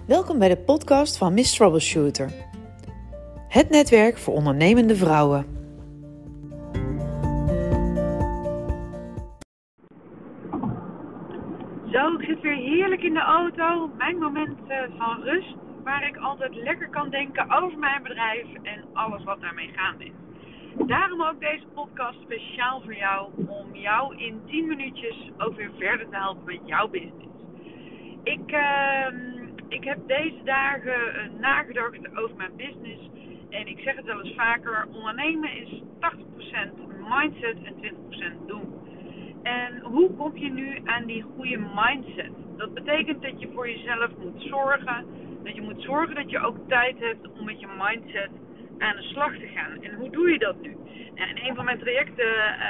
Welkom bij de podcast van Miss Troubleshooter. Het netwerk voor ondernemende vrouwen. Zo, ik zit weer heerlijk in de auto. Mijn moment van rust, waar ik altijd lekker kan denken over mijn bedrijf en alles wat daarmee gaande is. Daarom ook deze podcast speciaal voor jou, om jou in 10 minuutjes ook weer verder te helpen met jouw business. Ik heb deze dagen nagedacht over mijn business en ik zeg het wel eens vaker, ondernemen is 80% mindset en 20% doen. En hoe kom je nu aan die goede mindset? Dat betekent dat je voor jezelf moet zorgen. Dat je moet zorgen dat je ook tijd hebt om met je mindset aan de slag te gaan. En hoe doe je dat nu? Nou, in een van mijn trajecten,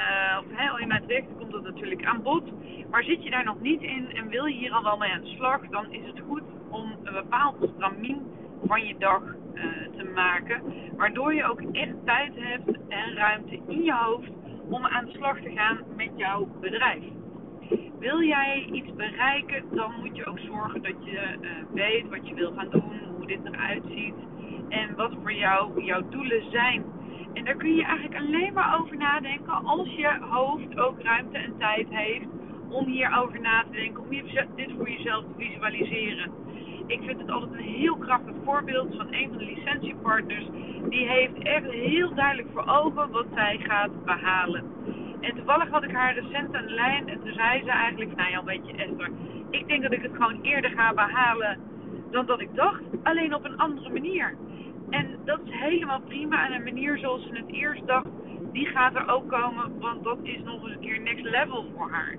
in mijn trajecten komt dat natuurlijk aan bod. Maar zit je daar nog niet in en wil je hier al wel mee aan de slag, dan is het goed om een bepaald stramien van je dag te maken. Waardoor je ook echt tijd hebt en ruimte in je hoofd om aan de slag te gaan met jouw bedrijf. Wil jij iets bereiken, dan moet je ook zorgen dat je weet wat je wil gaan doen, hoe dit eruit ziet en wat voor jou jouw doelen zijn. En daar kun je eigenlijk alleen maar over nadenken als je hoofd ook ruimte en tijd heeft om hierover na te denken, om dit voor jezelf te visualiseren. Ik vind het altijd een heel krachtig voorbeeld van een van de licentiepartners. Die heeft echt heel duidelijk voor ogen wat zij gaat behalen. En toevallig had ik haar recent aan de lijn en toen zei ze eigenlijk, weet je Esther, ik denk dat ik het gewoon eerder ga behalen dan dat ik dacht, alleen op een andere manier. En dat is helemaal prima en een manier zoals ze het eerst dacht, die gaat er ook komen, want dat is nog eens een keer next level voor haar.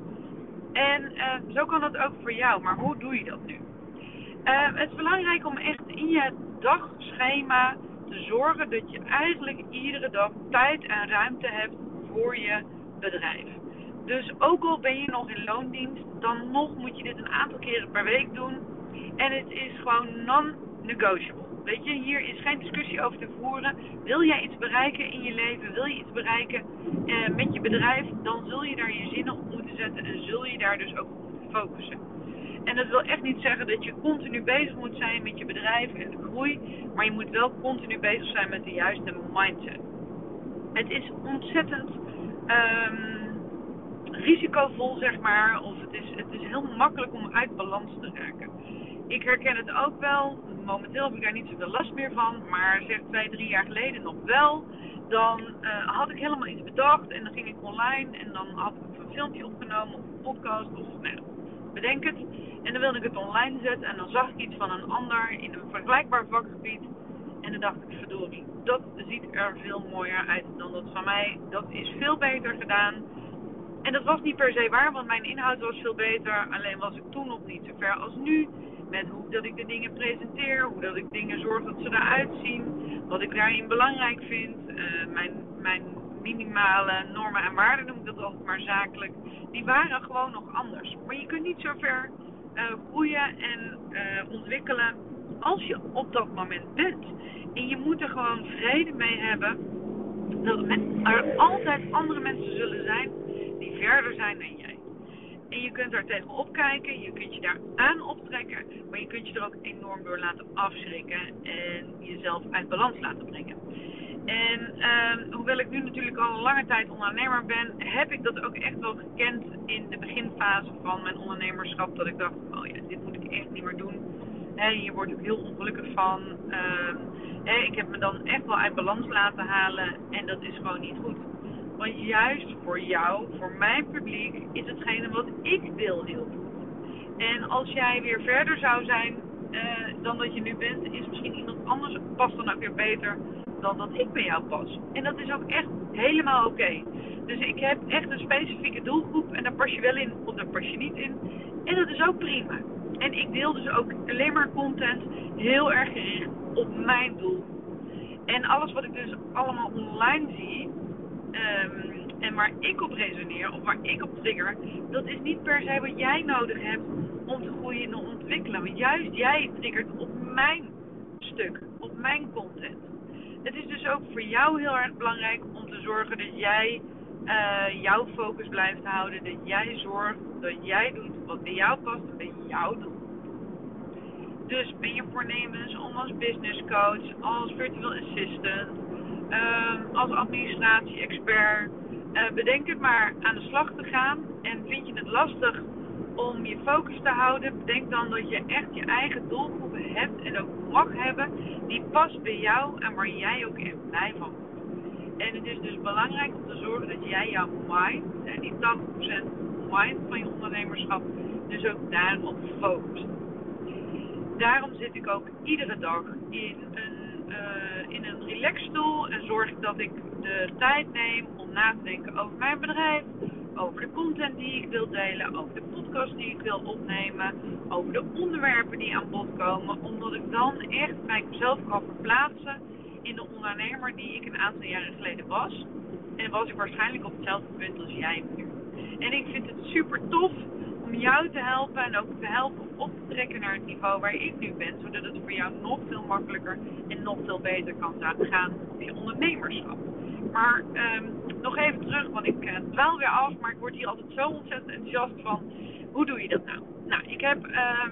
En zo kan dat ook voor jou, maar hoe doe je dat nu? Het is belangrijk om echt in je dagschema te zorgen dat je eigenlijk iedere dag tijd en ruimte hebt voor je bedrijf. Dus ook al ben je nog in loondienst, dan nog moet je dit een aantal keren per week doen. En het is gewoon non-negotiable. Weet je, hier is geen discussie over te voeren. Wil jij iets bereiken in je leven, wil je iets bereiken met je bedrijf, dan zul je daar je zinnen op moeten zetten en zul je daar dus ook op moeten focussen. En dat wil echt niet zeggen dat je continu bezig moet zijn met je bedrijf en de groei, maar je moet wel continu bezig zijn met de juiste mindset. Het is ontzettend risicovol, zeg maar, of het is heel makkelijk om uit balans te raken. Ik herken het ook wel, momenteel heb ik daar niet zoveel last meer van, maar zeg 2-3 jaar geleden nog wel. Dan had ik helemaal iets bedacht en dan ging ik online en dan had ik een filmpje opgenomen of een podcast of bedenk het. En dan wilde ik het online zetten en dan zag ik iets van een ander in een vergelijkbaar vakgebied. En dan dacht ik, verdorie, dat ziet er veel mooier uit dan dat van mij. Dat is veel beter gedaan. En dat was niet per se waar, want mijn inhoud was veel beter. Alleen was ik toen nog niet zo ver als nu. Met hoe dat ik de dingen presenteer, hoe dat ik dingen zorg dat ze eruit zien. Wat ik daarin belangrijk vind. Mijn minimale normen en waarden, noem ik dat altijd maar zakelijk. Die waren gewoon nog anders. Maar je kunt niet zo ver groeien en ontwikkelen als je op dat moment bent. En je moet er gewoon vrede mee hebben dat er altijd andere mensen zullen zijn die verder zijn dan jij. En je kunt daar tegenop kijken, je kunt je daar aan optrekken, maar je kunt je er ook enorm door laten afschrikken en jezelf uit balans laten brengen. En hoewel ik nu natuurlijk al een lange tijd ondernemer ben, heb ik dat ook echt wel gekend in de beginfase van mijn ondernemerschap. Dat ik dacht, dit moet ik echt niet meer doen. Hier word ik heel ongelukkig van. Ik heb me dan echt wel uit balans laten halen en dat is gewoon niet goed. Want juist voor jou, voor mijn publiek, is hetgene wat ik wil heel goed. En als jij weer verder zou zijn dan dat je nu bent, is misschien iemand anders past dan ook weer beter dan dat ik bij jou pas. En dat is ook echt helemaal oké. Dus ik heb echt een specifieke doelgroep en daar pas je wel in of daar pas je niet in. En dat is ook prima. En ik deel dus ook alleen maar content heel erg gericht op mijn doel. En alles wat ik dus allemaal online zie en waar ik op resoneer of waar ik op trigger, dat is niet per se wat jij nodig hebt om te groeien en te ontwikkelen. Want juist jij triggert op mijn stuk, op mijn content. Het is dus ook voor jou heel erg belangrijk om te zorgen dat jij jouw focus blijft houden. Dat jij zorgt dat jij doet wat bij jou past en bij jouw doel. Dus ben je voornemens om als business coach, als virtual assistant, als administratie-expert, bedenk het maar, aan de slag te gaan. En vind je het lastig om je focus te houden, bedenk dan dat je echt je eigen doelgroepen hebt en ook mag hebben die past bij jou en waar jij ook echt blij van wordt. En het is dus belangrijk om te zorgen dat jij jouw mind, en die 80% mind van je ondernemerschap, dus ook daarop focust. Daarom zit ik ook iedere dag in een relaxstoel en zorg ik dat ik de tijd neem om na te denken over mijn bedrijf, over de content die ik wil delen, over de podcast die ik wil opnemen, over de onderwerpen die aan bod komen, omdat ik dan echt mezelf kan verplaatsen in de ondernemer die ik een aantal jaren geleden was. En was ik waarschijnlijk op hetzelfde punt als jij nu. En ik vind het super tof om jou te helpen en ook te helpen om op te trekken naar het niveau waar ik nu ben, zodat het voor jou nog veel makkelijker en nog veel beter kan gaan op je ondernemerschap. Maar nog even terug, want ik dwaal weer af, maar ik word hier altijd zo ontzettend enthousiast van. Hoe doe je dat nou? Nou, ik heb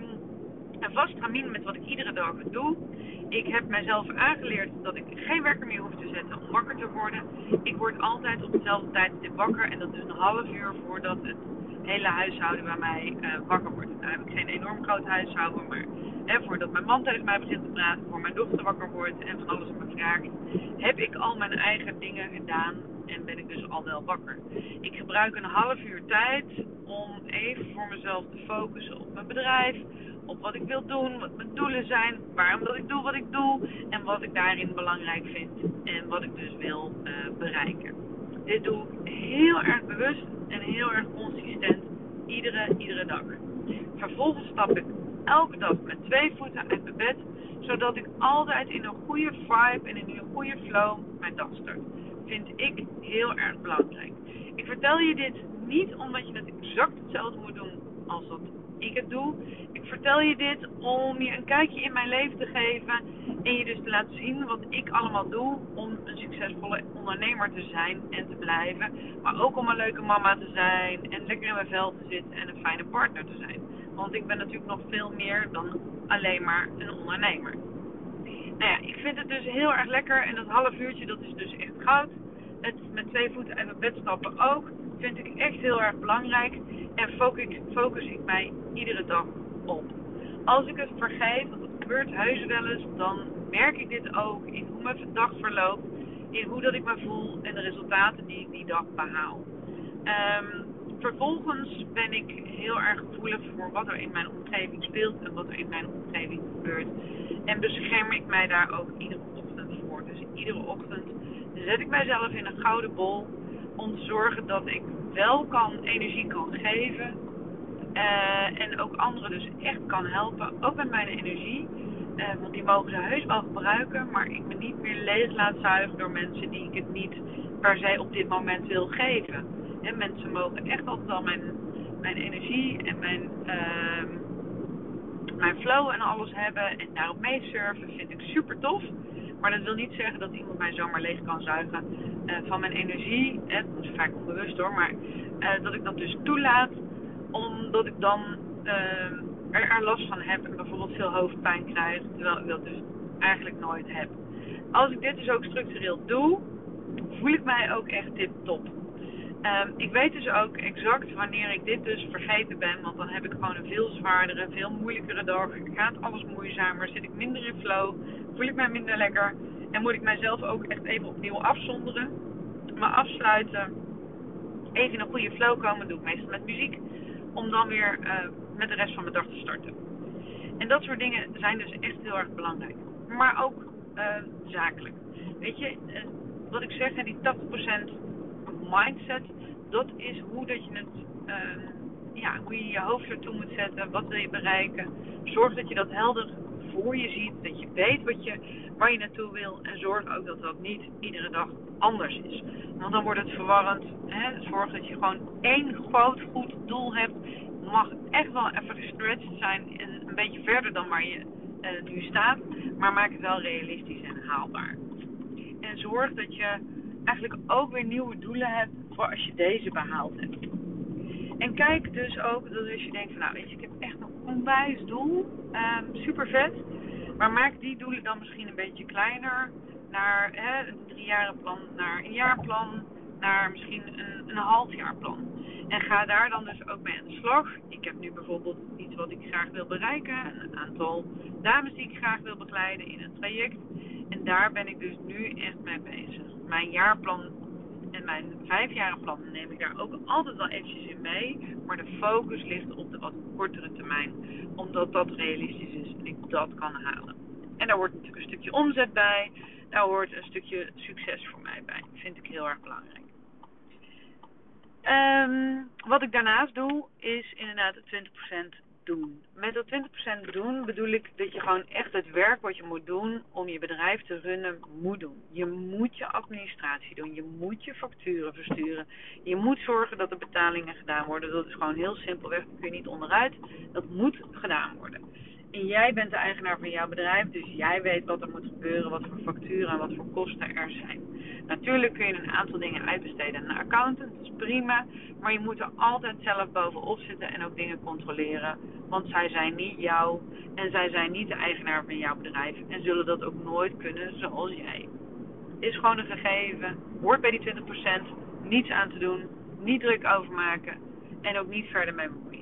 een vast stramien met wat ik iedere dag doe. Ik heb mijzelf aangeleerd dat ik geen wekker meer hoef te zetten om wakker te worden. Ik word altijd op dezelfde tijdstip wakker en dat is een half uur voordat het hele huishouden bij mij wakker wordt. Nou heb ik geen enorm groot huishouden, maar voordat mijn man tegen mij begint te praten, voor mijn dochter wakker wordt en van alles aan me vraagt, heb ik al mijn eigen dingen gedaan en ben ik dus al wel wakker. Ik gebruik een half uur tijd om even voor mezelf te focussen op mijn bedrijf, op wat ik wil doen, wat mijn doelen zijn, waarom dat ik doe wat ik doe en wat ik daarin belangrijk vind en wat ik dus wil bereiken. Dit doe ik heel erg bewust en heel erg consistent iedere dag. Vervolgens stap ik elke dag met 2 voeten uit mijn bed, zodat ik altijd in een goede vibe en in een goede flow mijn dag start. Vind ik heel erg belangrijk. Ik vertel je dit niet omdat je het exact hetzelfde moet doen als dat ik het doe. Ik vertel je dit om je een kijkje in mijn leven te geven en je dus te laten zien wat ik allemaal doe om een succesvolle ondernemer te zijn en te blijven. Maar ook om een leuke mama te zijn en lekker in mijn vel te zitten en een fijne partner te zijn. Want ik ben natuurlijk nog veel meer dan alleen maar een ondernemer. Nou ja, ik vind het dus heel erg lekker en dat half uurtje, dat is dus echt goud. Het met 2 voeten uit mijn bed stappen ook, vind ik echt heel erg belangrijk. En focus ik mij iedere dag op. Als ik het vergeet, want het gebeurt heus wel eens, dan merk ik dit ook in hoe mijn dag verloopt, in hoe dat ik me voel en de resultaten die ik die dag behaal. Vervolgens ben ik heel erg gevoelig voor wat er in mijn omgeving speelt en wat er in mijn omgeving gebeurt. En bescherm ik mij daar ook iedere ochtend voor. Dus iedere ochtend zet ik mijzelf in een gouden bol om te zorgen dat ik wel energie kan geven. En ook anderen dus echt kan helpen, ook met mijn energie. Want die mogen ze heus wel gebruiken, maar ik me niet meer leeg laat zuigen door mensen die ik het niet per se op dit moment wil geven. En mensen mogen echt altijd wel mijn energie en mijn flow en alles hebben en daarop meesurfen vind ik super tof. Maar dat wil niet zeggen dat iemand mij zomaar leeg kan zuigen van mijn energie. Dat is vaak onbewust hoor, maar dat ik dat dus toelaat omdat ik dan er last van heb en bijvoorbeeld veel hoofdpijn krijg, terwijl ik dat dus eigenlijk nooit heb. Als ik dit dus ook structureel doe, voel ik mij ook echt tip-top. Ik weet dus ook exact wanneer ik dit dus vergeten ben, want dan heb ik gewoon een veel zwaardere, veel moeilijkere dag. Gaat alles moeizamer, zit ik minder in flow, voel ik mij minder lekker en moet ik mijzelf ook echt even opnieuw afzonderen, me afsluiten, even in een goede flow komen, doe ik meestal met muziek, om dan weer met de rest van mijn dag te starten. En dat soort dingen zijn dus echt heel erg belangrijk, maar ook zakelijk. Weet je, wat ik zeg, die 80% mindset, dat is hoe dat je het, hoe je je hoofd ertoe moet zetten, wat wil je bereiken. Zorg dat je dat helder voor je ziet, dat je weet waar je naartoe wil en zorg ook dat dat niet iedere dag anders is. Want dan wordt het verwarrend. Zorg dat je gewoon één groot goed doel hebt. Mag echt wel even gestretched zijn en een beetje verder dan waar je nu staat, maar maak het wel realistisch en haalbaar. En zorg dat je eigenlijk ook weer nieuwe doelen hebt voor als je deze behaald hebt. En kijk dus ook dat als je denkt van nou weet je, ik heb echt nog onwijs doel. Super vet. Maar maak die doelen dan misschien een beetje kleiner. Naar een 3-jarenplan, naar een jaarplan, naar misschien een halfjaarplan. En ga daar dan dus ook mee aan de slag. Ik heb nu bijvoorbeeld iets wat ik graag wil bereiken. Een aantal dames die ik graag wil begeleiden in een traject. En daar ben ik dus nu echt mee bezig. Mijn jaarplan en mijn 5-jarenplan neem ik daar ook altijd wel eventjes in mee. Maar de focus ligt op de wat kortere termijn. Omdat dat realistisch is en ik dat kan halen. En daar hoort natuurlijk een stukje omzet bij. Daar hoort een stukje succes voor mij bij. Dat vind ik heel erg belangrijk. Wat ik daarnaast doe, is inderdaad 20% doen. Met dat 20% doen bedoel ik dat je gewoon echt het werk wat je moet doen om je bedrijf te runnen, moet doen. Je moet je administratie doen. Je moet je facturen versturen. Je moet zorgen dat de betalingen gedaan worden. Dat is gewoon heel simpelweg. Daar kun je niet onderuit. Dat moet gedaan worden. En jij bent de eigenaar van jouw bedrijf, dus jij weet wat er moet gebeuren, wat voor facturen en wat voor kosten er zijn. Natuurlijk kun je een aantal dingen uitbesteden aan een accountant, dat is prima. Maar je moet er altijd zelf bovenop zitten en ook dingen controleren. Want zij zijn niet jou en zij zijn niet de eigenaar van jouw bedrijf en zullen dat ook nooit kunnen zoals jij. Is gewoon een gegeven, hoort bij die 20%, niets aan te doen, niet druk over maken en ook niet verder mee bemoeien.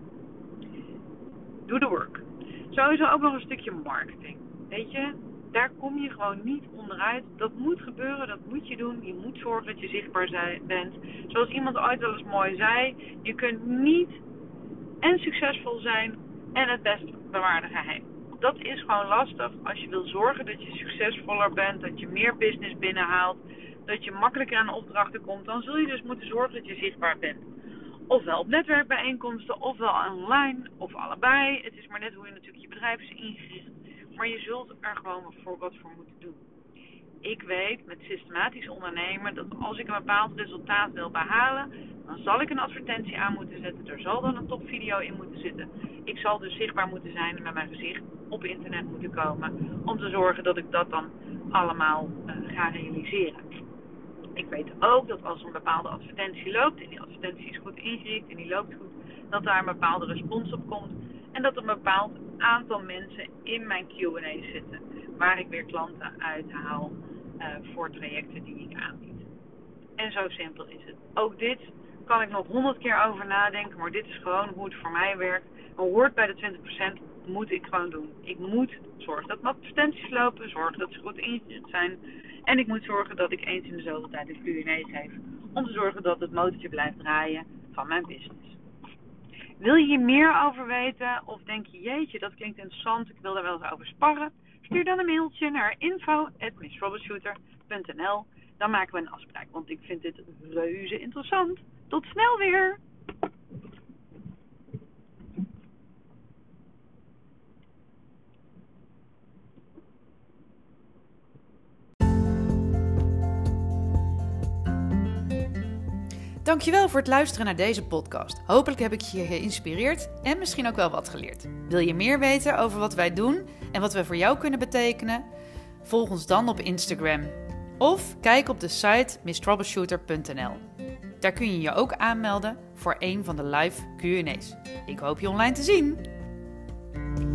Doe de work. Sowieso ook nog een stukje marketing. Weet je, daar kom je gewoon niet onderuit. Dat moet gebeuren, dat moet je doen. Je moet zorgen dat je zichtbaar bent. Zoals iemand ooit wel eens mooi zei, je kunt niet en succesvol zijn en het best bewaarde geheim. Dat is gewoon lastig als je wil zorgen dat je succesvoller bent, dat je meer business binnenhaalt, dat je makkelijker aan opdrachten komt. Dan zul je dus moeten zorgen dat je zichtbaar bent. Ofwel op netwerkbijeenkomsten, ofwel online, of allebei. Het is maar net hoe je natuurlijk je bedrijf is ingericht. Maar je zult er gewoon wat voor moeten doen. Ik weet met systematisch ondernemen dat als ik een bepaald resultaat wil behalen, dan zal ik een advertentie aan moeten zetten. Er zal dan een topvideo in moeten zitten. Ik zal dus zichtbaar moeten zijn en met mijn gezicht op internet moeten komen. Om te zorgen dat ik dat dan allemaal ga realiseren. Ik weet ook dat als een bepaalde advertentie loopt en die advertentie is goed ingericht en die loopt goed, dat daar een bepaalde respons op komt. En dat er een bepaald aantal mensen in mijn Q&A zitten waar ik weer klanten uithaal voor trajecten die ik aanbied. En zo simpel is het. Ook dit kan ik nog 100 keer over nadenken, maar dit is gewoon hoe het voor mij werkt. Maar hoort bij de 20% moet ik gewoon doen. Ik moet zorgen dat mijn advertenties lopen, zorgen dat ze goed ingericht zijn. En ik moet zorgen dat ik eens in de zoveel tijd een Q&A geef. Om te zorgen dat het motortje blijft draaien van mijn business. Wil je hier meer over weten? Of denk je, jeetje, dat klinkt interessant. Ik wil daar wel eens over sparren. Stuur dan een mailtje naar info@misstroubleshooter.nl. Dan maken we een afspraak. Want ik vind dit reuze interessant. Tot snel weer! Dankjewel voor het luisteren naar deze podcast. Hopelijk heb ik je geïnspireerd en misschien ook wel wat geleerd. Wil je meer weten over wat wij doen en wat we voor jou kunnen betekenen? Volg ons dan op Instagram. Of kijk op de site misstroubleshooter.nl. Daar kun je je ook aanmelden voor een van de live Q&A's. Ik hoop je online te zien!